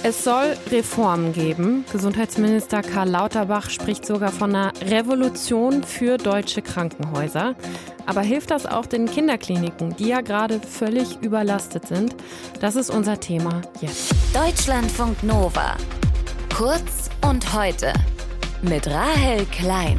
Es soll Reformen geben. Gesundheitsminister Karl Lauterbach spricht sogar von einer Revolution für deutsche Krankenhäuser. Aber hilft das auch den Kinderkliniken, die ja gerade völlig überlastet sind? Das ist unser Thema jetzt. Deutschlandfunk Nova. Kurz und heute. Mit Rahel Klein.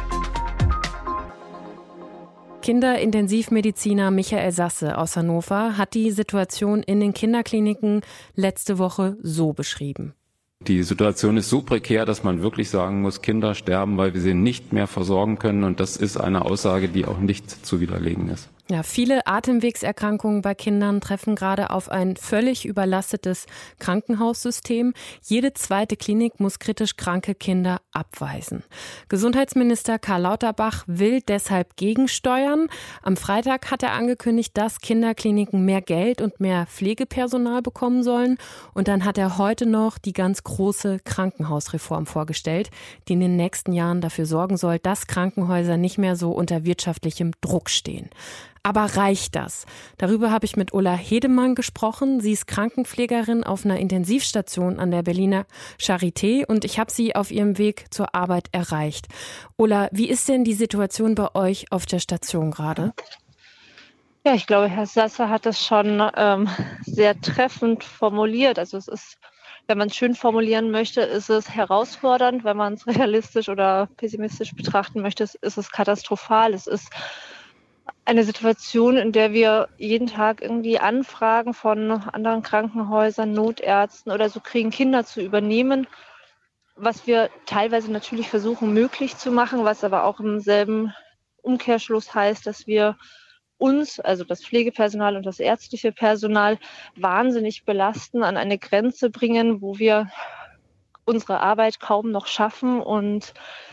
Kinderintensivmediziner Michael Sasse aus Hannover hat die Situation in den Kinderkliniken letzte Woche so beschrieben. Die Situation ist so prekär, dass man wirklich sagen muss, Kinder sterben, weil wir sie nicht mehr versorgen können. Und das ist eine Aussage, die auch nicht zu widerlegen ist. Ja, viele Atemwegserkrankungen bei Kindern treffen gerade auf ein völlig überlastetes Krankenhaussystem. Jede zweite Klinik muss kritisch kranke Kinder abweisen. Gesundheitsminister Karl Lauterbach will deshalb gegensteuern. Am Freitag hat er angekündigt, dass Kinderkliniken mehr Geld und mehr Pflegepersonal bekommen sollen. Und dann hat er heute noch die ganz große Krankenhausreform vorgestellt, die in den nächsten Jahren dafür sorgen soll, dass Krankenhäuser nicht mehr so unter wirtschaftlichem Druck stehen. Aber reicht das? Darüber habe ich mit Ulla Hedemann gesprochen. Sie ist Krankenpflegerin auf einer Intensivstation an der Berliner Charité und ich habe sie auf ihrem Weg zur Arbeit erreicht. Ulla, wie ist denn die Situation bei euch auf der Station gerade? Ja, ich glaube, Herr Sasse hat das schon sehr treffend formuliert. Also es ist, wenn man es schön formulieren möchte, ist es herausfordernd. Wenn man es realistisch oder pessimistisch betrachten möchte, ist es katastrophal. Es ist eine Situation, in der wir jeden Tag irgendwie Anfragen von anderen Krankenhäusern, Notärzten oder so kriegen, Kinder zu übernehmen, was wir teilweise natürlich versuchen möglich zu machen, was aber auch im selben Umkehrschluss heißt, dass wir uns, also das Pflegepersonal und das ärztliche Personal, wahnsinnig belasten, an eine Grenze bringen, wo wir unsere Arbeit kaum noch schaffen und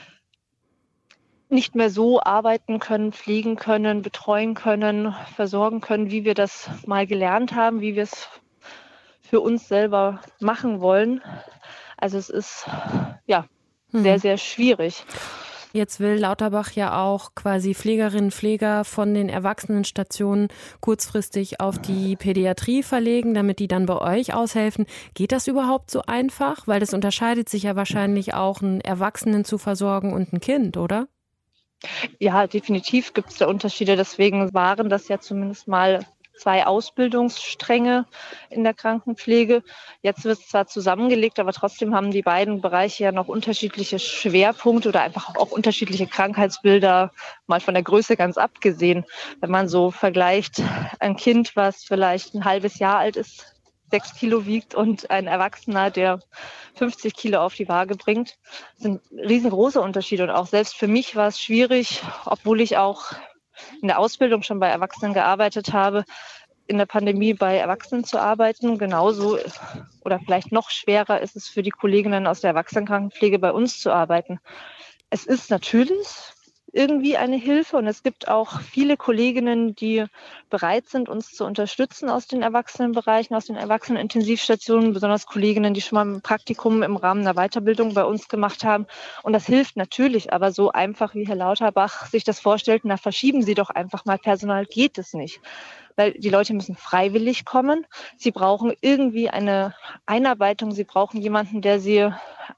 nicht mehr so arbeiten können, pflegen können, betreuen können, versorgen können, wie wir das mal gelernt haben, wie wir es für uns selber machen wollen. Also es ist ja sehr, sehr schwierig. Jetzt will Lauterbach ja auch quasi Pflegerinnen und Pfleger von den Erwachsenenstationen kurzfristig auf die Pädiatrie verlegen, damit die dann bei euch aushelfen. Geht das überhaupt so einfach? Weil das unterscheidet sich ja wahrscheinlich auch, einen Erwachsenen zu versorgen und ein Kind, oder? Ja, definitiv gibt es da Unterschiede. Deswegen waren das ja zumindest mal 2 Ausbildungsstränge in der Krankenpflege. Jetzt wird es zwar zusammengelegt, aber trotzdem haben die beiden Bereiche ja noch unterschiedliche Schwerpunkte oder einfach auch unterschiedliche Krankheitsbilder, mal von der Größe ganz abgesehen. Wenn man so vergleicht, ein Kind, was vielleicht ein halbes Jahr alt ist, 6 Kilo wiegt und ein Erwachsener, der 50 Kilo auf die Waage bringt, sind riesengroße Unterschiede. Und auch selbst für mich war es schwierig, obwohl ich auch in der Ausbildung schon bei Erwachsenen gearbeitet habe, in der Pandemie bei Erwachsenen zu arbeiten. Genauso oder vielleicht noch schwerer ist es für die Kolleginnen aus der Erwachsenenkrankenpflege bei uns zu arbeiten. Es ist natürlich irgendwie eine Hilfe und es gibt auch viele Kolleginnen, die bereit sind, uns zu unterstützen aus den Erwachsenenbereichen, aus den Erwachsenenintensivstationen, besonders Kolleginnen, die schon mal ein Praktikum im Rahmen einer Weiterbildung bei uns gemacht haben. Und das hilft natürlich, aber so einfach wie Herr Lauterbach sich das vorstellt, na verschieben Sie doch einfach mal Personal, geht es nicht. Weil die Leute müssen freiwillig kommen. Sie brauchen irgendwie eine Einarbeitung. Sie brauchen jemanden, der sie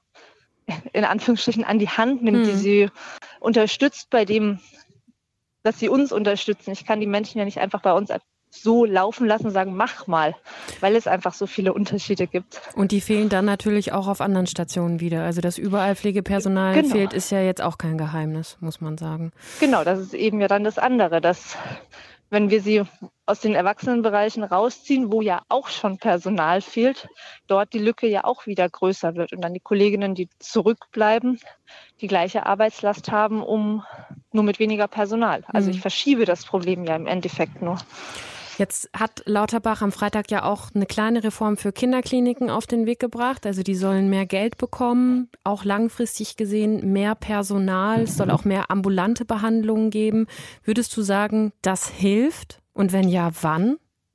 in Anführungsstrichen an die Hand nimmt, die sie unterstützt bei dem, dass sie uns unterstützen. Ich kann die Menschen ja nicht einfach bei uns so laufen lassen und sagen, mach mal, weil es einfach so viele Unterschiede gibt. Und die fehlen dann natürlich auch auf anderen Stationen wieder. Also dass überall Pflegepersonal fehlt, ist ja jetzt auch kein Geheimnis, muss man sagen. Genau, das ist eben ja dann das andere, dass wenn wir sie aus den Erwachsenenbereichen rausziehen, wo ja auch schon Personal fehlt, dort die Lücke ja auch wieder größer wird und dann die Kolleginnen, die zurückbleiben, die gleiche Arbeitslast haben, nur mit weniger Personal. Also ich verschiebe das Problem ja im Endeffekt nur. Jetzt hat Lauterbach am Freitag ja auch eine kleine Reform für Kinderkliniken auf den Weg gebracht. Also die sollen mehr Geld bekommen, auch langfristig gesehen mehr Personal. Es soll auch mehr ambulante Behandlungen geben. Würdest du sagen, das hilft? Und wenn ja, wann?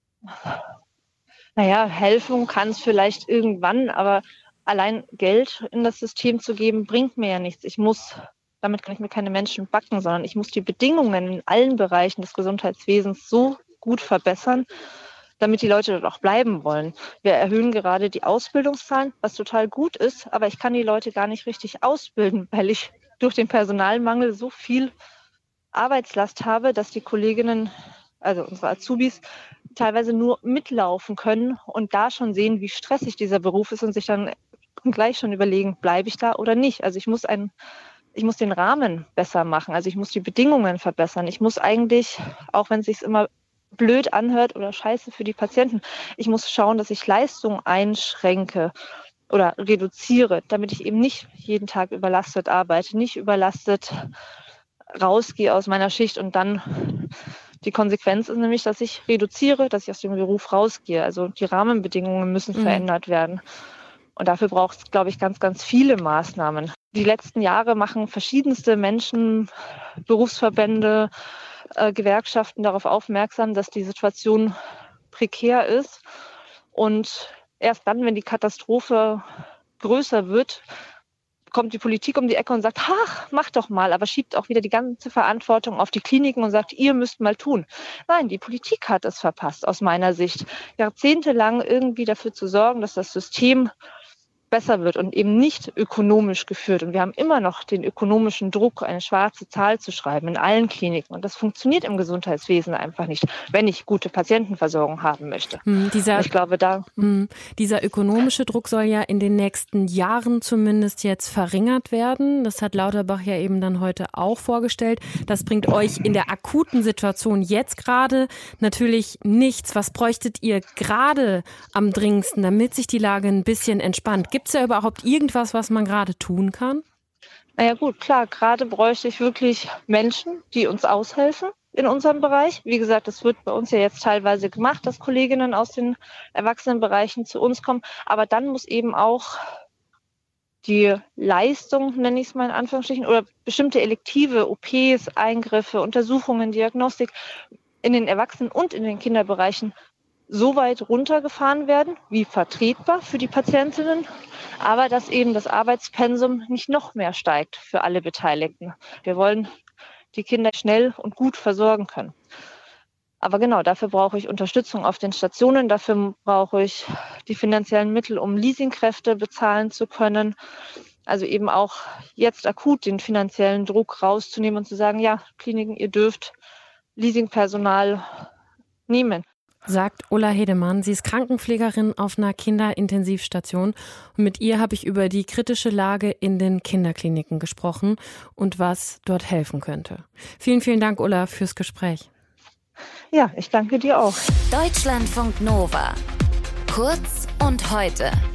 Naja, helfen kann es vielleicht irgendwann, aber allein Geld in das System zu geben, bringt mir ja nichts. Damit kann ich mir keine Menschen backen, sondern ich muss die Bedingungen in allen Bereichen des Gesundheitswesens so gut verbessern, damit die Leute dort auch bleiben wollen. Wir erhöhen gerade die Ausbildungszahlen, was total gut ist, aber ich kann die Leute gar nicht richtig ausbilden, weil ich durch den Personalmangel so viel Arbeitslast habe, dass die Kolleginnen, also unsere Azubis, teilweise nur mitlaufen können und da schon sehen, wie stressig dieser Beruf ist und sich dann gleich schon überlegen, bleibe ich da oder nicht. Also ich muss den Rahmen besser machen, also ich muss die Bedingungen verbessern. Ich muss eigentlich, auch wenn es sich immer blöd anhört oder scheiße für die Patienten, ich muss schauen, dass ich Leistung einschränke oder reduziere, damit ich eben nicht jeden Tag überlastet arbeite, nicht überlastet rausgehe aus meiner Schicht und dann die Konsequenz ist nämlich, dass ich reduziere, dass ich aus dem Beruf rausgehe. Also die Rahmenbedingungen müssen verändert werden. Und dafür braucht es, glaube ich, ganz, ganz viele Maßnahmen. Die letzten Jahre machen verschiedenste Menschen, Berufsverbände, Gewerkschaften darauf aufmerksam, dass die Situation prekär ist. Und erst dann, wenn die Katastrophe größer wird, kommt die Politik um die Ecke und sagt, ach, mach doch mal, aber schiebt auch wieder die ganze Verantwortung auf die Kliniken und sagt, ihr müsst mal tun. Nein, die Politik hat es verpasst, aus meiner Sicht, jahrzehntelang irgendwie dafür zu sorgen, dass das System besser wird und eben nicht ökonomisch geführt. Und wir haben immer noch den ökonomischen Druck, eine schwarze Zahl zu schreiben in allen Kliniken. Und das funktioniert im Gesundheitswesen einfach nicht, wenn ich gute Patientenversorgung haben möchte. Ich glaube, dieser ökonomische Druck soll ja in den nächsten Jahren zumindest jetzt verringert werden. Das hat Lauterbach ja eben dann heute auch vorgestellt. Das bringt euch in der akuten Situation jetzt gerade natürlich nichts. Was bräuchtet ihr gerade am dringendsten, damit sich die Lage ein bisschen entspannt? Gibt es ja überhaupt irgendwas, was man gerade tun kann? Naja gut, klar, gerade bräuchte ich wirklich Menschen, die uns aushelfen in unserem Bereich. Wie gesagt, das wird bei uns ja jetzt teilweise gemacht, dass Kolleginnen aus den Erwachsenenbereichen zu uns kommen. Aber dann muss eben auch die Leistung, nenne ich es mal in Anführungsstrichen, oder bestimmte elektive OPs, Eingriffe, Untersuchungen, Diagnostik in den Erwachsenen- und in den Kinderbereichen so weit runtergefahren werden, wie vertretbar für die Patientinnen, aber dass eben das Arbeitspensum nicht noch mehr steigt für alle Beteiligten. Wir wollen die Kinder schnell und gut versorgen können. Aber genau, dafür brauche ich Unterstützung auf den Stationen, dafür brauche ich die finanziellen Mittel, um Leasingkräfte bezahlen zu können. Also eben auch jetzt akut den finanziellen Druck rauszunehmen und zu sagen, ja, Kliniken, ihr dürft Leasingpersonal nehmen. Sagt Ulla Hedemann. Sie ist Krankenpflegerin auf einer Kinderintensivstation. Und mit ihr habe ich über die kritische Lage in den Kinderkliniken gesprochen und was dort helfen könnte. Vielen, vielen Dank, Ulla, fürs Gespräch. Ja, ich danke dir auch. Deutschlandfunk Nova. Kurz und heute.